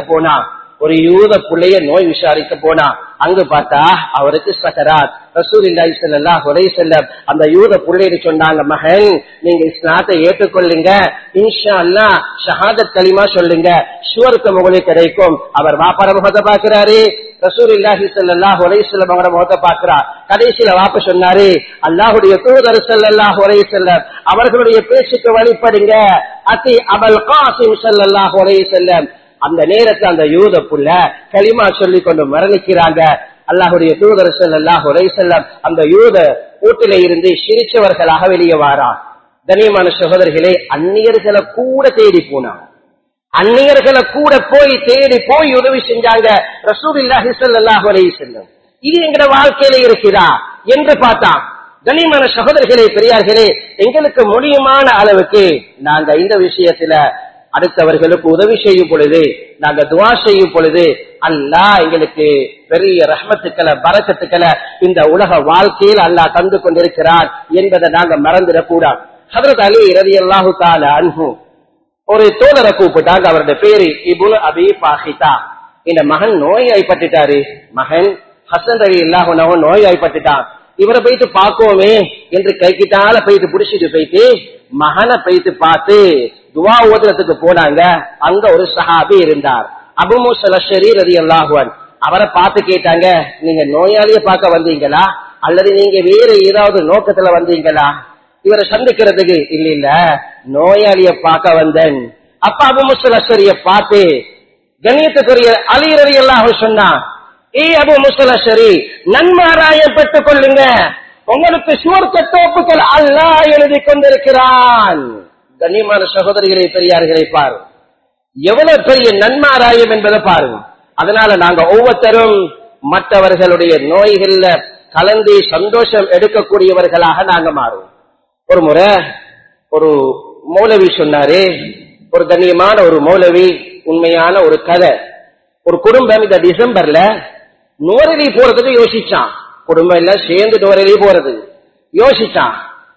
போனா அங்கு பார்த்தா அவருக்கு சக்கராத். ரசூலுல்லாஹி ஸல்லல்லாஹு அலைஹி வஸல்லம் அந்த யூத புள்ளையை சொன்னாங்க, மகன் நீங்க இஸ்லாத்தை ஏற்றுக்கொள்ளுங்க, இன்ஷா அல்லாஹ் ஷஹாதத் கலிமா சொல்லுங்க, சுவர்க்கம் உங்களுக்கு கிடைக்கும். அவர் வாப்பார முகத்தை பாக்குறாரு, ரசூலுல்லாஹி ஸல்லல்லாஹு அலைஹி வஸல்லம் அவரோட முகத்தை பாக்குறார். கடைசியில வாப்ப சொன்னாரு, அல்லாஹ்வுடைய தூதர் ஸல்லல்லாஹு அலைஹி வஸல்லம் அவர்களுடைய பேச்சுக்கு வழிபடுங்க, அதி அபுல் காசிம் ஸல்லல்லாஹு அலைஹி வஸல்லம். அந்த நேரத்தில் அந்த யூத புள்ள கலிமா சொல்லிக் கொண்டு மரணிக்கிறாங்க. அல்லாஹ்வுடைய தூதர் ஸல்லல்லாஹு அலைஹி வஸல்லம் அந்த யூத வீட்டிலே இருந்து சிரிச்சவர்களாக வெளியே வாரார். கண்ணியமான சகோதரர்களே, அந்நியர்களை கூட தேடி போனாங்க, அந்நியர்களை கூட தேடி போய் உதவி செஞ்சாங்க ரசூலுல்லாஹி ஸல்லல்லாஹு அலைஹி வஸல்லம். இது எங்கட வாழ்க்கையில இருக்கிறா என்று பார்த்தா, கண்ணியமான சகோதரர்களே, பெரியார்களே, எங்களுக்கு முடியுமான அளவுக்கு நாங்க இந்த விஷயத்துல அடுத்தவர்களுக்கு உதவி செய்யும் பொழுது, நாங்க துஆ செய்யும் பொழுது அல்லாஹ் எங்களுக்கு பெரிய ரஹ்மத்துக்களை பரக்கத்துக்களை இந்த உலக வாழ்க்கையில் அல்லாஹ் தந்து கொண்டிருக்கிறார் என்பதை நாங்க மறந்துடக் கூடாது. ஹஜ்ரத் அலி ரலியல்லாஹு தஆலா அன்ஹு ஒரு தோழரை கூப்பிட்டாங்க, அவருடைய பேரு இப்னு அபி ஃபாஹிதா. இந்த மகன் நோய்வாய்ப்பட்டுட்டாரு, மகன் ஹசன் ரலியல்லாஹு அன்ஹு நோய்வாய்ப்பட்டுட்டான், இவரை போயிட்டு பார்க்கோமே என்று கைக்கிட்டால போயிட்டு புடிச்சிட்டு போயிட்டு மகனை போயிட்டு பார்த்து துவா ஓதுறதுக்கு போனாங்க. அங்க ஒரு சஹாபி இருந்தார், அபூ மூஸா அஷ்அரி ரலியல்லாஹு அன்ஹு. அவரை பார்த்து கேட்டாங்க, நீங்க நோயாளியை பார்க்க வந்தீங்களா அல்லது நீங்க வேற ஏதாவது நோக்கத்துல வந்தீங்களா? இவரை சந்திக்கிறதுக்கு இல்ல, நோயாளியை பார்க்க வந்தேன். அப்ப அபூ மூஸா அஷ்அரியை பார்த்து கண்ணியத்துக்குரிய அலி ரலியல்லாஹு அன்ஹு சொன்னா, அபூ மூஸா அஷ்அரி, நன்மாராயம் பெற்றுக் கொள்ளுங்க, உங்களுக்கு சுவர்க்க தோப்புகள் அல்லாஹ் எழுதி கொண்டிருக்கிறான். கண்ணியமான சகோதரிகளை பெரியார்களை பாரு, எவ்வளவு பெரிய நன்மாராயம் என்பதை பாருங்க. அதனால நாங்க ஒவ்வொருத்தரும் மற்றவர்களுடைய நோய்கள்ல கலந்து சந்தோஷம் எடுக்கக்கூடியவர்களாக நாங்க மாறுவோம். ஒரு முறை ஒரு மௌலவி சொன்னாரு, ஒரு கண்ணியமான ஒரு மௌலவி, உண்மையான ஒரு கதை. ஒரு குடும்பம் இந்த டிசம்பர்ல நுவரெலி போறதுக்கு யோசிச்சான், குடும்பம் எல்லாம் சேர்ந்து நுவரெலி போறது யோசிச்சான்.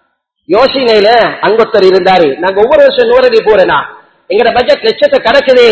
யோசனையில அங்கொத்தர் இருந்தாரு, நாங்க ஒவ்வொரு வருஷம் நுவரெலி போறேனா எங்கட பட்ஜெட் லட்சத்தை கடக்குது,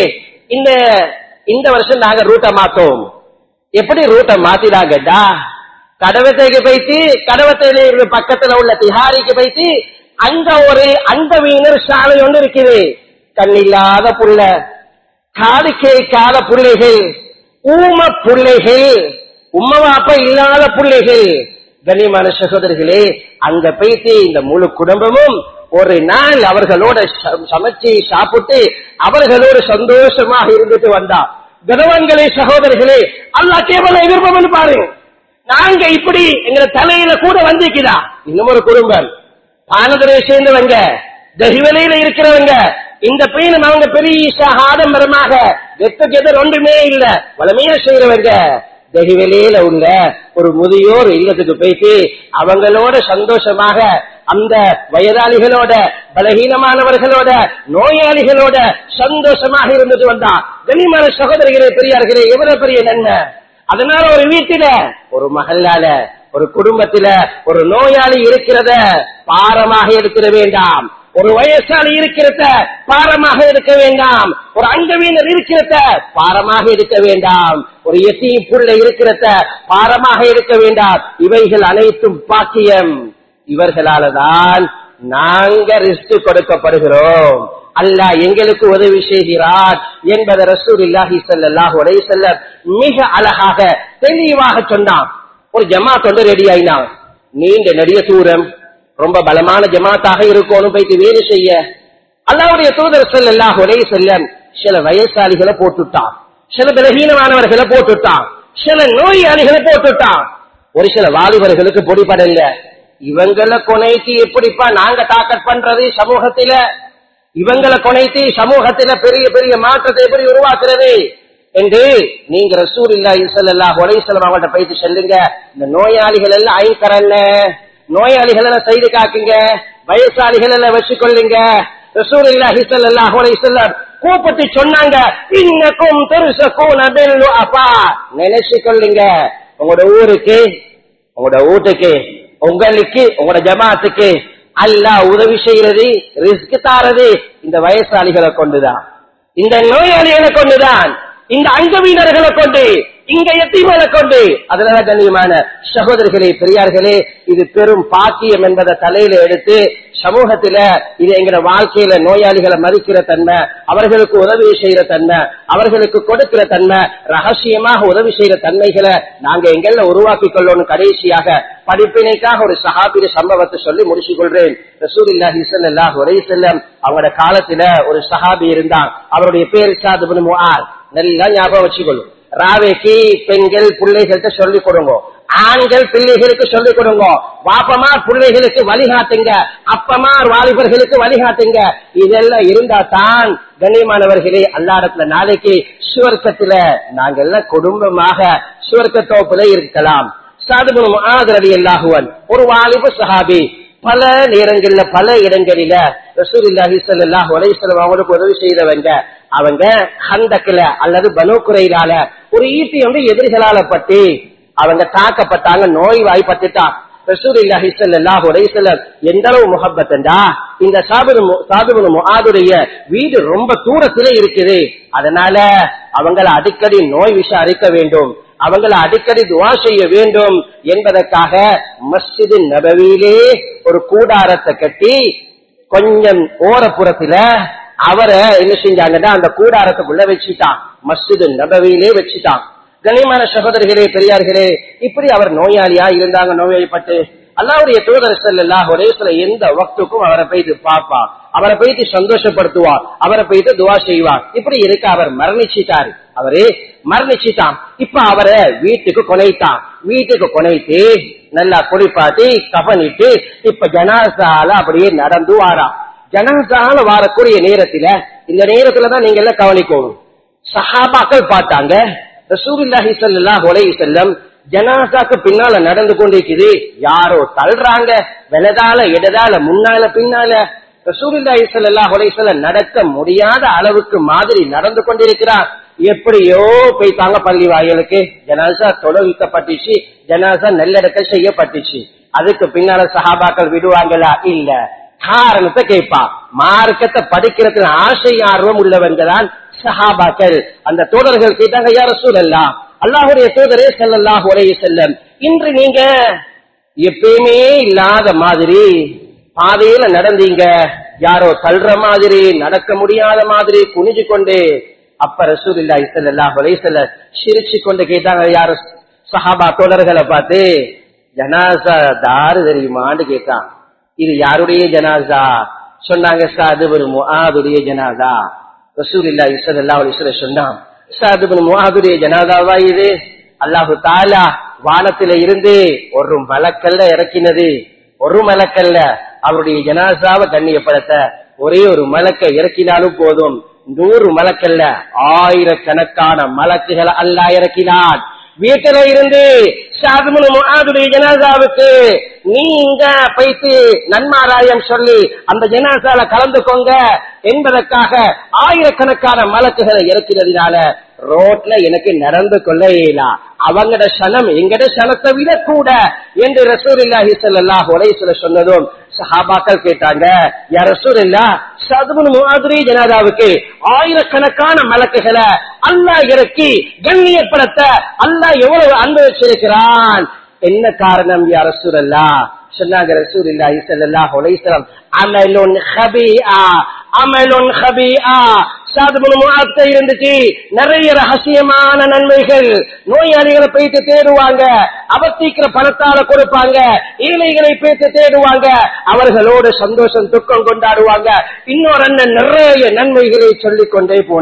இந்த வருஷம் நாங்க ரூட்டை மாத்தோம். எப்படி ரூட்டை மாத்தினாங்கடா, கடவத்தைக்கு போயிட்டு கடவத்தையில பக்கத்துல உள்ள திஹாரிக்கு போயிட்டு அங்க ஒரு அண்டவீனர் சாலை ஒன்று இருக்குது. கண்ணில்லாத புள்ள, காது கேட்காத புள்ளைகள், ஊம புள்ளைகள், உம்மவாப்ப இல்லாத புள்ளைகள். கண்ணியமான சகோதரர்களே, அங்க போயிட்டு இந்த முழு குடும்பமும் ஒரு நாள் அவர்களோட சமைச்சு சாப்பிட்டு அவர்களோடு சந்தோஷமாக இருந்துட்டு வந்தா. கனவான்களே, சகோதரர்களே, அல்லாஹ் கேவல விருப்பம் பாருங்க. நாங்க இப்படி எங்க தலையில கூட வந்திருக்கிறா. இன்னும் ஒரு குடும்பம் பானதுரை சேர்ந்தவங்க, தஹிவலையில இருக்கிறவங்க, இந்த பையனும் அவங்க பெரிய ஆடம்பரமாக வெத்தக்கு ஒன்றுமே இல்ல வளமையா செய்யறவங்க, தஹிவலையில உள்ள ஒரு முதியோர் இல்லத்துக்கு போயிட்டு அவங்களோட சந்தோஷமாக அந்த வயதாளிகளோட, பலகீனமானவர்களோட, நோயாளிகளோட சந்தோஷமாக இருந்துட்டு வந்தா. கண்ணியமான சகோதரிகளே, பெரியார்களே, எவ்வளவு பெரிய நன்மை. அதனால ஒரு வீட்டில, ஒரு மகல்லால, ஒரு குடும்பத்தில ஒரு நோயாளி இருக்கிறத பாரமாக எடுத்துட வேண்டாம், ஒரு வயசாளி இருக்கிறத பாரமாக எடுக்க வேண்டாம், ஒரு அங்கவீனர் இருக்கிறத பாரமாக எடுக்க வேண்டாம், ஒரு எத்தீம் புள்ள இருக்கிறத பாரமாக எடுக்க வேண்டாம். இவைகள் அனைத்தும் பாக்கியம். இவர்களாலதான் நாங்க ரிஸ்க் கொடுக்கப்படுகிறோம். அல்லாஹ் எங்களுக்கு உதவி செய்கிறார் என்பதை ரசூலுல்லாஹி ஸல்லல்லாஹு அலைஹி வஸல்லம் மிக அழகாக தெளிவாக சொன்னான். ஒரு ஜமாத் ஒன்று ரெடி ஆயினா, நீண்ட நெடிய தூரம், ரொம்ப பலமான ஜமாத்தாக இருக்கணும், போயிட்டு வேலை செய்ய. அல்லாஹ்வுடைய தூதர் ஸல்லல்லாஹு அலைஹி வஸல்லம் சில வயசாளிகளை போட்டுட்டான், சில பலகீனமானவர்களை போட்டுட்டான், சில நோயாளிகளை போட்டுட்டான், ஒரு சில வாலிபர்களுக்கு பொடிபடல. இவங்களை கொனைக்கு எப்படிப்பா நாங்க தாக்கட் பண்றது சமூகத்தில? இவங்களை கொனைத்து சமூகத்தில பெரிய பெரிய மாற்றத்தை எப்படி உருவாக்குறது என்று நீங்க ரசூலுல்லாஹி ஸல்லல்லாஹு அலைஹி வஸல்லம் அவங்கள்ட்ட போயிட்டு சொல்லுங்க. இந்த நோயாளிகள் எல்லாம் ஐங்கரல்ல, நோயாளிகள் எல்லாம் செய்து காக்குங்க, வயசாளிகள் எல்லாம் வச்சுக்கொள்ளுங்க. ரசூலுல்லாஹி ஸல்லல்லாஹு அலைஹி வஸல்லம் கூப்பிட்டு சொன்னாங்க, இன்னக்கும் துர்ஸகூன பில் அப்பா, நினைச்சுக்கொள்ளுங்க உங்களோட ஊருக்கு, உங்களோட வீட்டுக்கு, உங்களுக்கு, உங்களோட ஜமாத்துக்கு அல்லாஹ் உதவி செய்யறது, ரிஸ்க் தாரது இந்த வயசாளிகளை கொண்டுதான், இந்த நோயாளிகளை கொண்டுதான், இந்த அங்கவீனர்களை கொண்டு, இங்க எத்தீமனை கொண்டு. அதனால கண்ணியமான சகோதரர்களே, பெரியார்களே, இது பெரும் பாக்கியம் என்பதை தலையில எடுத்து சமூகத்தில இது எங்கிற வாழ்க்கையில நோயாளிகளை மதிக்கிற தன்மை, அவர்களுக்கு உதவி செய்யற தன்மை, அவர்களுக்கு கொடுக்கிற தன்மை, ரகசியமாக உதவி செய்யற தன்மைகளை நாங்க எங்கெல்ல உருவாக்கி கொள்ளணும். கடைசியாக படிப்பினைக்காக ஒரு சஹாபிய சம்பவத்தை சொல்லி முடிச்சு கொள்றேன். ரசூலுல்லாஹி ஸல்லல்லாஹு அலைஹி வஸல்லம் அவங்களோட காலத்துல ஒரு சஹாபி இருந்தான். அவருடைய பேர் ஸஅத் இப்னு முஆத். நல்லா ஞாபகம் வச்சுக்கொள்ளும். ராவேக்கு பெண்கள் பிள்ளைகள்கிட்ட சொல்லிக் கொடுங்க, ஆண்கள் பிள்ளைகளுக்கு சொல்லிக் கொடுங்க, வாப்பமார் பிள்ளைகளுக்கு வழிகாட்டுங்க, அப்பமார் வாலிபர்களுக்கு வழிகாட்டுங்க. இதெல்லாம் இருந்தா தான் கண்ணியமானவர்களே அல்லாஹ்விடத்துல நாளைக்கு சுவர்க்கத்துல நாங்க எல்லாம் குடும்பமாக சுவர்க்கத்தோப்புல இருக்கலாம். ஸஅத் இப்னு முஆத் ரலியல்லாஹு அன்ஹு ஒரு வாலிப சஹாபி. பல நேரங்கள்ல பல இடங்களில ரசூலுல்லாஹி ஸல்லல்லாஹு அலைஹி வஸல்லம் அவங்களுக்கு உதவி செய்தவங்க. அவங்க ஹந்தக்ல அல்லது பனூ குரைலால ஒரு ஈட்டி வந்து எதிரிகளால பட்டு அவங்க தாக்கப்பட்டாங்க, நோய் வாய்ப்பட்டுட்டான். ரசூலுல்லாஹி ஸல்லல்லாஹு அலைஹி வஸல்லம் எந்த அளவு முஹப்பத்தண்டா, இந்த ஸஅத் இப்னு முஆதுடைய வீடு ரொம்ப தூரத்திலே இருக்குது. அதனால அவங்கள அடிக்கடி நோய் விசாரிக்க வேண்டும், அவங்களை அடிக்கடி துஆ செய்ய வேண்டும் என்பதற்காக மஸ்ஜிது நபவியிலே ஒரு கூடாரத்தை கட்டி கொஞ்சம் ஓரப்புறத்துல அவரை என்ன செஞ்சாங்கன்னா அந்த கூடாரத்துக்குள்ள வச்சுட்டான், மஸ்ஜிது நபவியிலே வச்சுட்டான். கண்ணியமான சகோதரர்களே, பெரியார்களே, இப்படி அவர் நோயாளியா இருந்தாங்க. நோய்வாய்ப்பட்டு அல்லாஹ்வுடைய தூதர் ஸல்லல்லாஹு அலைஹி வஸல்லம் எந்த வக்துக்கும் அவரை போயிட்டு பாப்பா, அவரை போயிட்டு சந்தோஷப்படுத்துவார், அவரை போயிட்டு துஆ செய்வார். இப்படி இருக்க அவர் மரணிச்சிட்டாரு. அவரே மரணிச்சிட்டான். இப்ப அவரை வீட்டுக்கு கொனைத்தான். வீட்டுக்கு கொனைத்து நல்லா குளிப்பாட்டி கஃனிட்டு இப்ப ஜனாஸால அப்படியே நடந்து வாராம். ஜனாஸால வாரக்கூடிய நேரத்துல, இந்த நேரத்துலதான் நீங்க எல்லாம் கவனிக்கணும். சஹாபாக்கள் பார்த்தாங்க, ரசூலுல்லாஹி ஸல்லல்லாஹு அலைஹி வஸல்லம் ஜனாஸாக்கு பின்னால நடந்து கொண்டிருக்குது, யாரோ தள்ளுறாங்க, வலதால இடதால முன்னால பின்னால. ரசூலுல்லாஹி ஸல்லல்லாஹு அலைஹி வஸல்லம் நடக்க முடியாத அளவுக்கு மாதிரி நடந்து கொண்டிருக்கிறார். எப்படியோ போய்த்தாங்க பள்ளி வாயிலுக்கு. ஜனாஸா தொழுவிக்கப்பட்டுச்சு, ஜனாஸா நல்லடக்க செய்யப்பட்டுச்சு. அதுக்கு பின்னால சஹாபாக்கள் விடுவாங்களா? இல்ல. காரணத்தை கேட்பா. மார்க்கத்தை படிக்கிறதுக்கு ஆசை ஆர்வம் உள்ளவங்க தான் சஹாபாக்கள். அந்த தோழர்கள் கேட்டாங்க, யா ரசூலல்லாஹ், அல்லாஹ்வுடைய தூதரே ஸல்லல்லாஹு அலைஹி வஸல்லம், இன்று நீங்க எப்பயுமே இல்லாத மாதிரி பாதையில நடந்தீங்க, யாரோ தள்ளுற மாதிரி, நடக்க முடியாத மாதிரி குனிஞ்சு கொண்டு. அப்ப ரசூலுல்லாஹி ஸல்லல்லாஹு அலைஹி வஸல்லம் சிரிச்சு கொண்டு கேட்டாங்க, யார் சஹாபா தோழர்களை பார்த்து, ஜனாஸா தாரு தெரியுமான்னு கேட்டான். இது யாருடைய ஜனாஸா? சொன்னாங்க, ஸஅத் இப்னு முஆதுடைய ஜனாஸா. ரசூலுல்லாஹி ஸல்லல்லாஹு அலைஹி வஸல்லம் சொன்னான், ஸஅத் இப்னு முஆதுடைய ஜனாஸாவா இது? அல்லாஹு தஆலா வானத்தில இருந்து ஒரு மலக்கல்ல இறக்கினது, ஒரு மலக்கல்ல அவருடைய ஜனாஸாவை கண்ணியப்படுத்த ஒரே ஒரு மலக்கை இறக்கினாலும் போதும். 100 மலக்கல்ல ஆயிரக்கணக்கான மலக்குகளை அல்லாஹ் இறக்கினான். வீட்டில இருந்து ஸஅத் இப்னு முஆதுடைய ஜனாஸாவுக்கு நீங்க போயிட்டு நன்மாராயம் சொல்லி அந்த ஜனாஸால கலந்துக்கோங்க என்பதற்காக ஆயிரக்கணக்கான மலக்குகளை இறக்கிறதுனால ரோட்ல எனக்கு நடந்து கொள்ள இயலா, அவங்கட சனம் எங்கட சனத்தை விட கூட என்று ரசூலுல்லாஹி ஸல்லல்லாஹு அலைஹி வஸல்லம் சொன்னதும் சஹாபாக்கள் கேட்டாங்க, யா ரசூலல்லாஹ், ஸஅத் இப்னு முஆதுடைய ஜனாஸாவுக்கு ஆயிரக்கணக்கான மலக்குகளை அல்லாஹ் இறக்கி கண்ணியப்படுத்த அல்லாஹ் எவ்வளவு அன்பு வச்சிருக்கிறான், என்ன காரணம் யா ரசூலல்லாஹ்? சொன்னாங்க ரசூலுல்லாஹி ஸல்லல்லாஹு அலைஹி வஸல்லம், அமலுன் ஹபீஆ, அமலுன் ஹபீஆ. ஸஅத் இப்னு முஆத் இருந்துச்சு நிறைய ரகசியமான நன்மைகள். நோயாளிகளை போயிட்டு தேடுவாங்க, அவசிக்கிற பணத்தால கொடுப்பாங்க, ஏழைகளை போயிட்டு தேடுவாங்க, அவர்களோடு சந்தோஷம் துக்கம் கொண்டாடுவாங்க. இன்னொரு அண்ணன் நிறைய நன்மைகளை சொல்லிக் கொண்டே போனான்.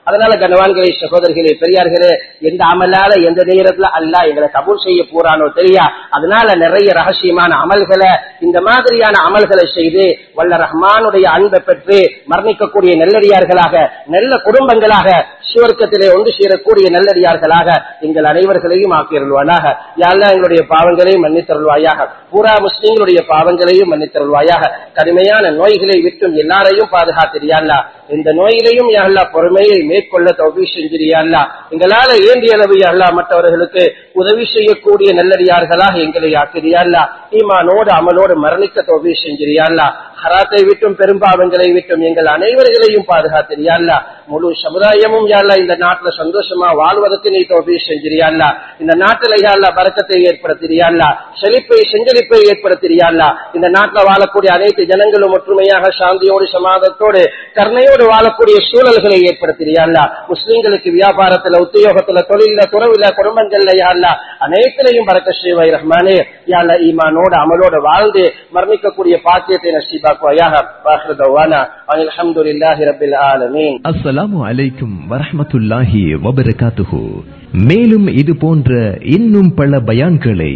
அதனால கனவான்களே, சகோதரர்களே, பெரியார்களே, எந்த அமலால எந்த நேரத்துல அல்லாஹ் எங்களை கபூல் செய்ய போறானோ தெரியா. அதனால நிறைய ரகசியமான அமல்களை, இந்த மாதிரியான அமல்களை செய்து வல்ல ரஹ்மானுடைய அன்பை பெற்று மரணிக்கக்கூடிய நல்லடியார்களாக, நல்ல குடும்பங்களாக, சுவர்க்கத்திலே ஒன்று சேரக்கூடிய நல்லடியார்களாக எங்கள் அனைவர்களையும் ஆக்கியருள்வானாக. யா அல்லாஹ் எங்களுடைய பாவங்களை மன்னித்தருள்வாயாக, பூரா முஸ்லிம்களுடைய பாவங்களையும் மன்னித்தருள்வாயாக. கடுமையான நோய்களை விட்டும் எல்லாரையும் பாதுகாத்திரியா அல்லாஹ். இந்த நோயிலையும் யா அல்லாஹ் பொறுமையை மேற்கொள்ள தௌஃபீக் செஞ்சிரியா அல்லாஹ். எங்களால ஏந்திய அளவு யா அல்லாஹ் மற்றவர்களுக்கு உதவி செய்யக்கூடிய நல்லடியார்களாக எங்களை ஆக்கிரியா அல்லாஹ். ஈமானோடு அமலோடு மரணிக்க தௌஃபீக் செஞ்சிரியா அல்லாஹ். ஹராத்தை விட்டும் பெரும்பாவங்களை விட்டும் எங்கள் அனைவர்களையும் பாதுகாத்திரியா அல்லாஹ். முழு சமுதாயமும் யா அல்லாஹ் இந்த நாட்டுல சந்தோஷமா வாழ்வதற்கு நீ தௌஃபீக் செஞ்சிரியா அல்லாஹ். இந்த நாட்டுல யா அல்லாஹ் பரக்கத்தை ஏற்படுத்திரியா அல்லாஹ், செழிப்பை ஏற்படுத்திரியா அல்லாஹ். இந்த நாட்டுல வாழக்கூடிய அனைத்து ஜனங்களும் ஒற்றுமையாக சாந்தியோடு சமாதத்தோடு கருணையோடு வாழக்கூடிய சூழல்களை ஏற்படுத்திரியா அல்லாஹ். முஸ்லிம்களுக்கு வியாபாரத்துல, உத்தியோகத்துல, தொழில, துறவுல, குடும்பங்கள்ல யா அல்லாஹ் அனைத்திலையும் பரக்கத் செய்வாய் ரஹ்மானே. யா அல்லாஹ் ஈமானோடு அமலோடு வாழ்ந்து மரணிக்கக்கூடிய பாக்கியத்தை நசீபாக்குவாயாக. வாஹிரு தஅவானா அல்ஹம்துலில்லாஹி ரப்பில் ஆலமீன். அஸ்ஸலாமு அலைக்கும் வரஹ்மத்துல்லாஹி வபரகாத்துஹு. மேலும் இது போன்ற இன்னும் பல பயான்களை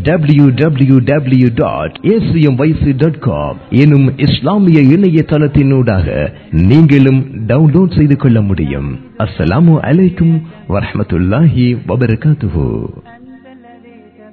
www.acmyc.com எனும் இஸ்லாமிய இணையதளத்தினூடாக நீங்களும் டவுன்லோட் செய்து கொள்ள முடியும். அஸ்ஸலாமு அலைக்கும் வரஹ்மத்துல்லாஹி வபரகாத்துஹு.